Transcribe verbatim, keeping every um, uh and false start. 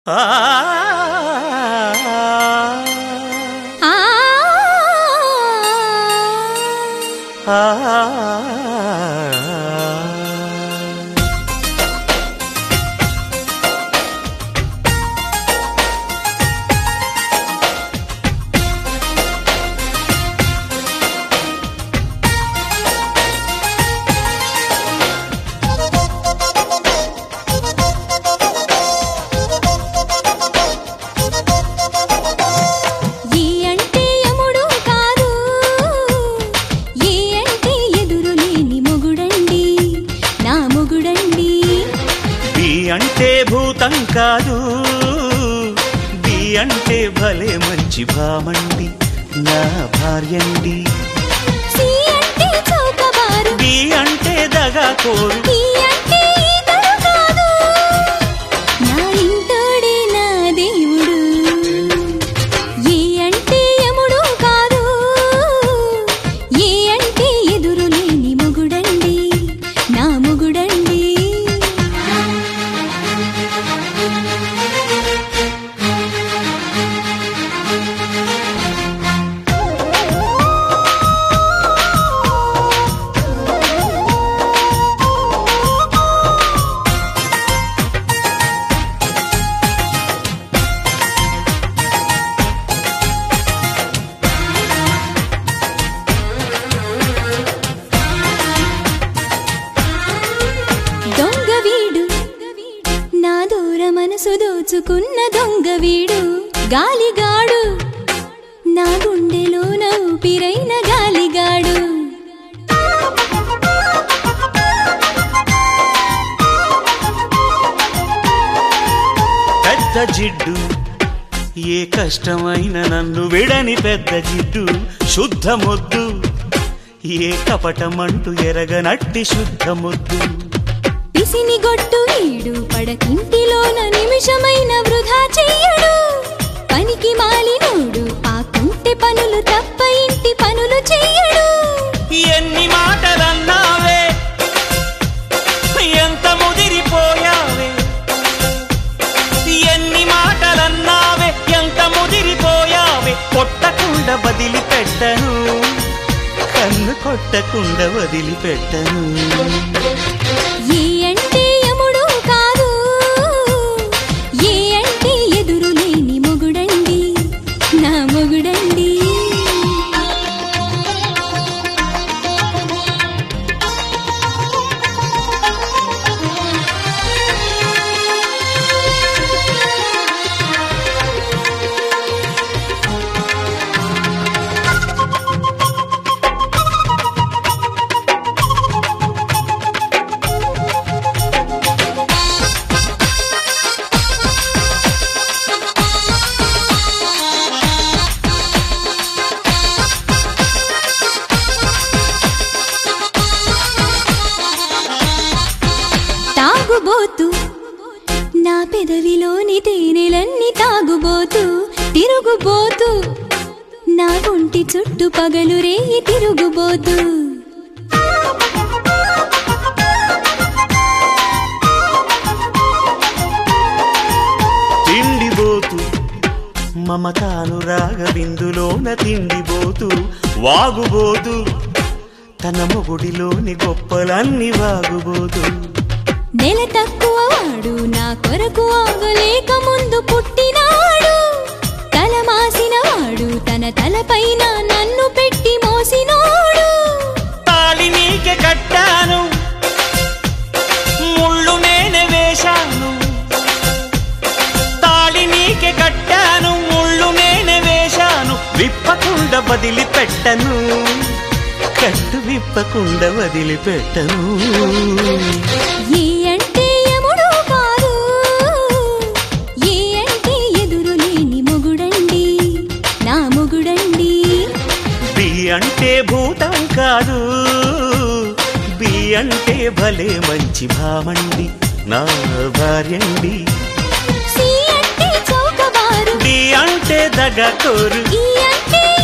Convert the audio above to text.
అంటే భూతం కాదు బి అంటే భలే మంచి భామండి నా భార్యండి సి అంటే చౌకబారు డి అంటే దగాకోరు ఈ అంటే ఇతడు కాదు నా ఇంటోడే నా దేవుడు ఏ అంటే యముడు కాదు ఏ అంటే ఎదురులేని మొగుడండి నా మొగుడండి మనసు దోచుకున్న దొంగ వీడు గాలిగాడు నా గుండెలో ఊపిరైన గాలిగాడు పెద్ద జిడ్డు ఏ కష్టమైన నన్ను విడని పెద్ద జిడ్డు శుద్ధ మొద్దు ఏ కపటమంటూ ఎరగనట్టి శుద్ధ మొద్దు పిసిని గొట్టు వీడు పడకింటిలోన నిమిషమైన వృధా చెయ్యడు పనికి మాలినోడు ఆ కుంటె పనులు తప్ప ఇంటి పనులు చెయ్యడు ఎన్ని మాటలన్నావే ఎంత ముదిరిపోయావే ఎన్ని మాటలన్నావే ఎంత ముదిరిపోయావే కొట్టకుండా వదిలిపెట్టను కన్ను కొట్టకుండా వదిలిపెట్టను ఏ అంటే యముడు కాదు ఏ అంటే ఎదురులేని మొగుడండి నా మొగుడండి తాగుబోతు నా పెదవిలోని తేనెలన్నీ తాగుబోతు తిరుగుబోతు నా ఒంటి చుట్టూ పగలు రేయి తిరుగుబోతు తిండిబోతు మమతానురాగ బిందులోన తిండిబోతు వాగుబోతు తన మొగుడిలోని గొప్పలన్నీ వాగుబోతు నెల తక్కువ వాడు నా కొరకు ఆగలేక ముందు పుట్టినాడు తల మాసిన వాడు తన తలపైన నన్ను పెట్టి మోసినోడు తాళి నీకే కట్టాను ముళ్ళు నేనే వేశాను తాళి నీకే కట్టాను ముళ్ళు నేనే వేశాను విప్పకుండా వదిలిపెట్టను కట్టు విప్పకుండా వదిలిపెట్టను ఏ అంటే యముడు కాదు ఏ అంటే ఎదురులేని మొగుడండి నా మొగుడండి బి అంటే భూతం కాదు బి అంటే భలే మంచి భామండి నా భార్యండి సి అంటే చౌకబారు డి అంటే దగాకోరు ఈ అంటే